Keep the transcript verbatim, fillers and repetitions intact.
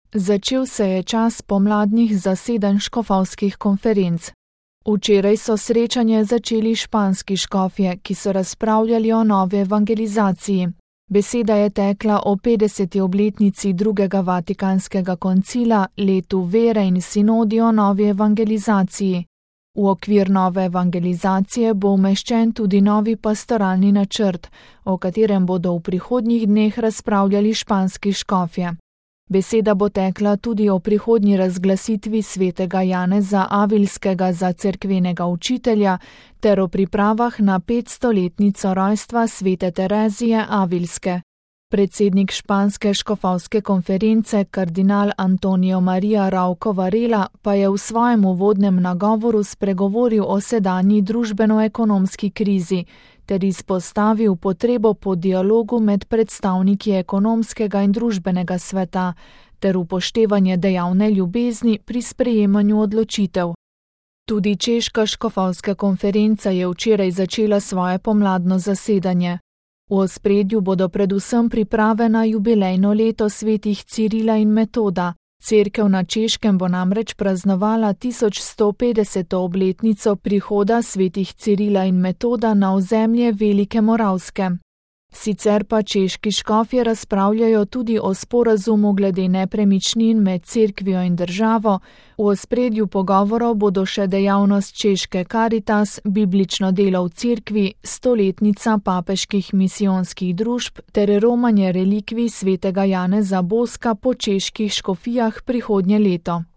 Začel se je čas pomladnih zasedanj škofovskih konferenc. Včeraj so srečanje začeli španski škofje, ki so razpravljali o novi evangelizaciji. Beseda je tekla o petdeseti obletnici drugega vatikanskega koncila, letu vere in sinodi o novi evangelizaciji. V okvir nove evangelizacije bo umeščen tudi novi pastoralni načrt, o katerem bodo v prihodnjih dneh razpravljali španski škofje. Beseda bo tekla tudi o prihodnji razglasitvi svetega Janeza Avilskega za cerkvenega učitelja ter o pripravah na petstoletnico rojstva svete Terezije Avilske. Predsednik španske škofovske konference kardinal Antonio Maria Rauco Varela pa je v svojem uvodnem nagovoru spregovoril o sedanji družbeno-ekonomski krizi ter izpostavil potrebo po dialogu med predstavniki ekonomskega in družbenega sveta ter upoštevanje dejavne ljubezni pri sprejemanju odločitev. Tudi češka škofovska konferenca je včeraj začela svoje pomladno zasedanje. V ospredju bodo predvsem priprave na jubilejno leto svetih Cirila in Metoda. Cerkev na Češkem bo namreč praznovala tisoč sto petdeseto obletnico prihoda svetih Cirila in Metoda na ozemlje Velike Moravske. Sicer pa češki škofje razpravljajo tudi o sporazumu glede nepremičnin med cerkvijo in državo, v ospredju pogovorov bodo še dejavnost češke Caritas, biblično delo v cerkvi, stoletnica papeških misijonskih družb ter romanje relikvij svetega Janeza Boska po čeških škofijah prihodnje leto.